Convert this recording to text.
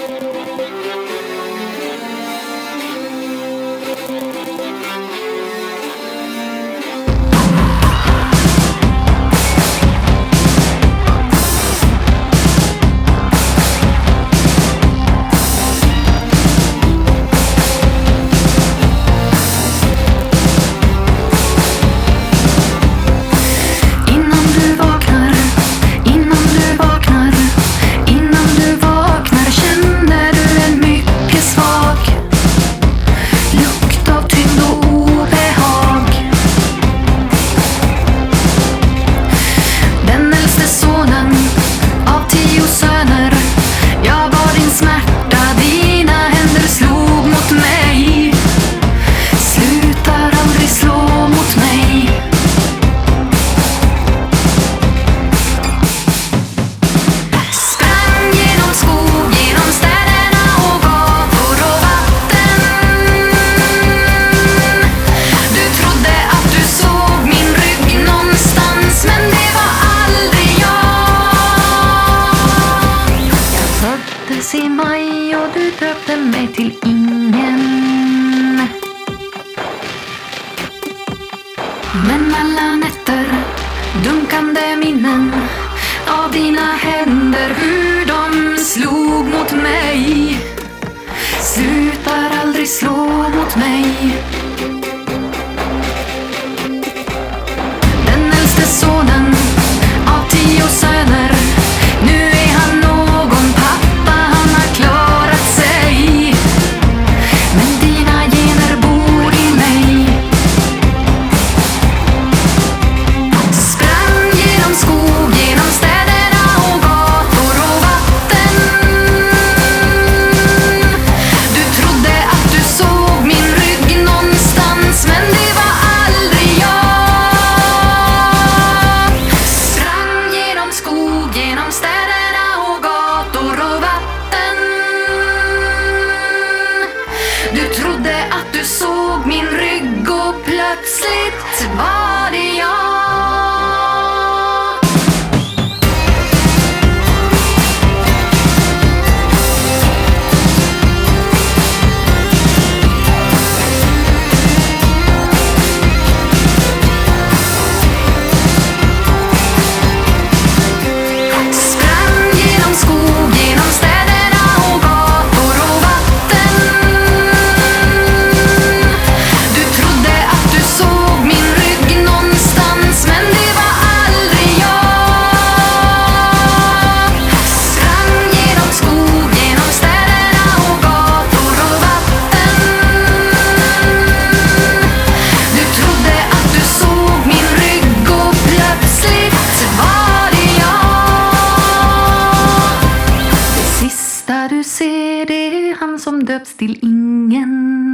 I maj och du döpte mig till ingen. Men alla nätter, dunkande minnen av dina händer, hur de slog mot mig, slutar aldrig slå mot mig. Den äldste sonen av 10 söner, nu är han någon pappa, han har klarat sig. Men dina gener bor i mig. Sprang genom skog, genom städerna och gator och vatten. Du trodde att du såg min rygg någonstans, men det var aldrig jag. Sprang genom skog, genom städerna och gator och vatten. Du trodde att du såg min rygg och plötsligt var det jag. Sprang genom skog, genom städerna och gator och vatten. Du trodde att du såg min rygg någonstans, men det var aldrig jag. Sprang genom skog, genom städerna och gator och vatten. Du trodde att du såg min rygg och plötsligt var det jag. Det sista du ser, det är han som döps till ingen.